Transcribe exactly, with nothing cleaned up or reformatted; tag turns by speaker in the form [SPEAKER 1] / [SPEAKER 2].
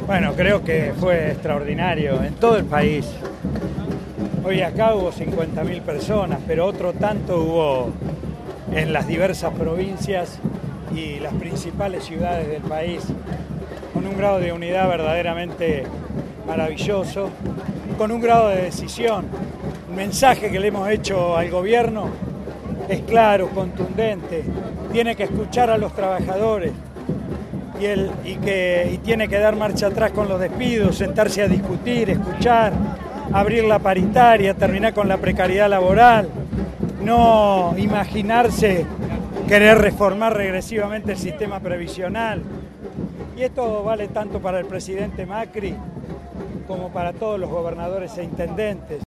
[SPEAKER 1] Bueno, creo que fue extraordinario en todo el país. Hoy acá hubo cincuenta mil personas, pero otro tanto hubo en las diversas provincias y las principales ciudades del país, con un grado de unidad verdaderamente maravilloso, con un grado de decisión. El mensaje que le hemos hecho al gobierno es claro, contundente, tiene que escuchar a los trabajadores y, el, y, que, y tiene que dar marcha atrás con los despidos, sentarse a discutir, escuchar, abrir la paritaria, terminar con la precariedad laboral, no imaginarse querer reformar regresivamente el sistema previsional. Y esto vale tanto para el presidente Macri como para todos los gobernadores e intendentes.